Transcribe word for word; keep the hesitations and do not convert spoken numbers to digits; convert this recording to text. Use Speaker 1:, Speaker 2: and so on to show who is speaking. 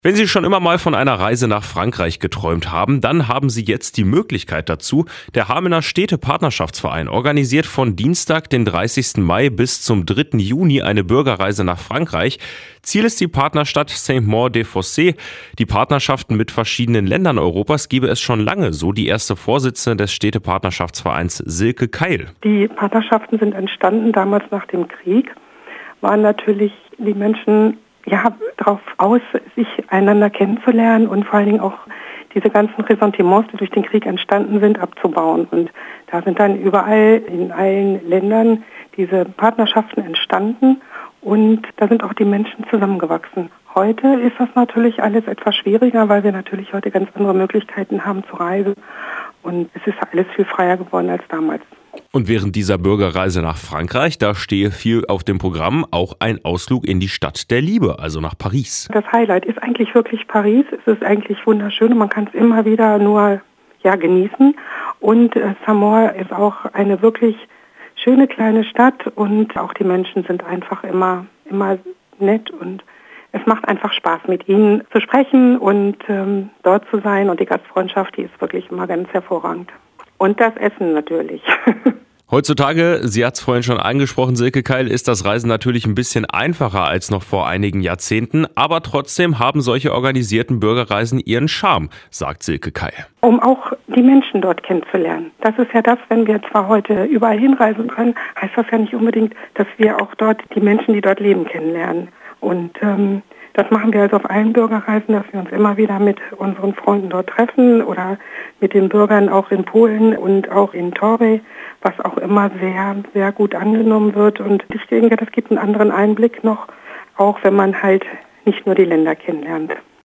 Speaker 1: Wenn Sie schon immer mal von einer Reise nach Frankreich geträumt haben, dann haben Sie jetzt die Möglichkeit dazu. Der Hamelner Städte-Partnerschaftsverein organisiert von Dienstag, den dreißigsten Mai bis zum dritten Juni eine Bürgerreise nach Frankreich. Ziel ist die Partnerstadt Saint-Maur-des-Fossés. Die Partnerschaften mit verschiedenen Ländern Europas gebe es schon lange, so die erste Vorsitzende des Städte-Partnerschaftsvereins Silke Keil.
Speaker 2: Die Partnerschaften sind entstanden damals nach dem Krieg, waren natürlich die Menschen ja, darauf aus, sich einander kennenzulernen und vor allen Dingen auch diese ganzen Ressentiments, die durch den Krieg entstanden sind, abzubauen. Und da sind dann überall in allen Ländern diese Partnerschaften entstanden und da sind auch die Menschen zusammengewachsen. Heute ist das natürlich alles etwas schwieriger, weil wir natürlich heute ganz andere Möglichkeiten haben zu reisen und es ist alles viel freier geworden als damals.
Speaker 1: Und während dieser Bürgerreise nach Frankreich, da stehe viel auf dem Programm, auch ein Ausflug in die Stadt der Liebe, also nach Paris.
Speaker 2: Das Highlight ist eigentlich wirklich Paris. Es ist eigentlich wunderschön und man kann es immer wieder nur ja, genießen. Und äh, Saint-Maur ist auch eine wirklich schöne kleine Stadt und auch die Menschen sind einfach immer, immer nett und es macht einfach Spaß, mit ihnen zu sprechen und ähm, dort zu sein. Und die Gastfreundschaft, die ist wirklich immer ganz hervorragend. Und das Essen natürlich.
Speaker 1: Heutzutage, sie hat es vorhin schon angesprochen, Silke Keil, ist das Reisen natürlich ein bisschen einfacher als noch vor einigen Jahrzehnten. Aber trotzdem haben solche organisierten Bürgerreisen ihren Charme, sagt Silke Keil.
Speaker 2: Um auch die Menschen dort kennenzulernen. Das ist ja das, wenn wir zwar heute überall hinreisen können, heißt das ja nicht unbedingt, dass wir auch dort die Menschen, die dort leben, kennenlernen. Und ähm, das machen wir also auf allen Bürgerreisen, dass wir uns immer wieder mit unseren Freunden dort treffen oder mit den Bürgern auch in Polen und auch in Torbay, was auch immer sehr, sehr gut angenommen wird. Und ich denke, das gibt einen anderen Einblick noch, auch wenn man halt nicht nur die Länder kennenlernt.